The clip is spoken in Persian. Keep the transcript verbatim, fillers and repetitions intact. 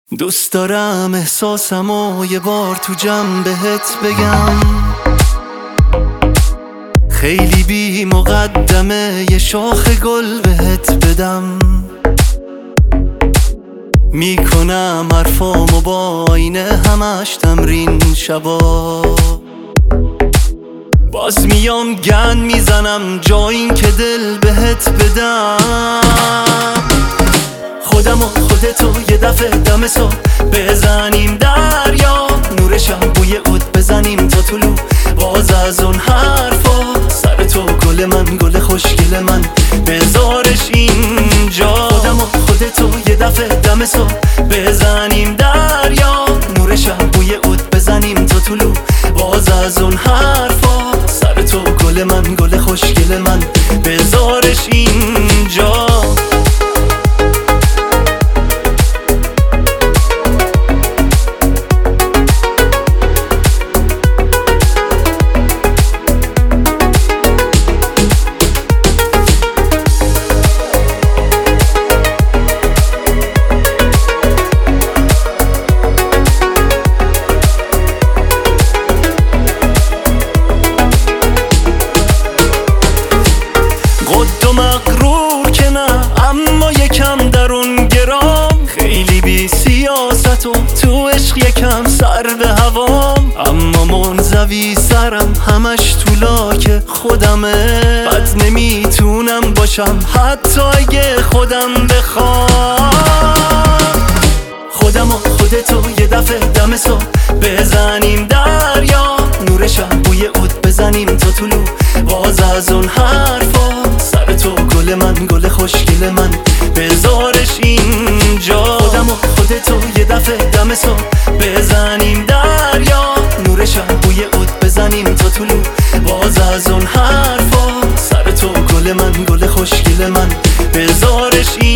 دوست دارم احساسمو یه بار تو جمع بهت بگم، خیلی بی مقدمه یه شاخ گل بهت بدم. میکنم حرفامو با آینه همش تمرین شبا، باز میام گند میزنم جا این که دل بهت بدم. خودم و خودتو یه دفعه دم صبح بزنیم دریا، نورشم بوی عود بزنیم تا طلوع، باز از اون حرفا سر تو گل من گل خوشگل من بذارش اینجا. خودم و خودتو یه دفعه دم صبح بزنیم دریا، نورشم بوی عود بزنیم تا طلوع، باز از اون حرفا سر تو گل من گل خوشگل من بذارش اینجا. قد و مغرور که نه، اما یکم درون گرام، خیلی بی سیاست و تو عشق یکم سر به هوام، اما منزوی سرم همش تو لاک خودمه، بد نمیتونم باشم حتی اگه خودم بخوام. خودم و خودتو یه دفعه دم صبح بزنیم دریا، نورشم بوی عود بزنیم تا طلوع، باز از اون حرفا سر تو گل من گل خوشگل من بذارش اینجا. خودم و خودتو یه دفعه دم صبح بزنیم دریا، نورشم بوی عود بزنیم تا طلوع، باز از اون حرفا سر تو گل من گل خوشگل من بذارش اینجا.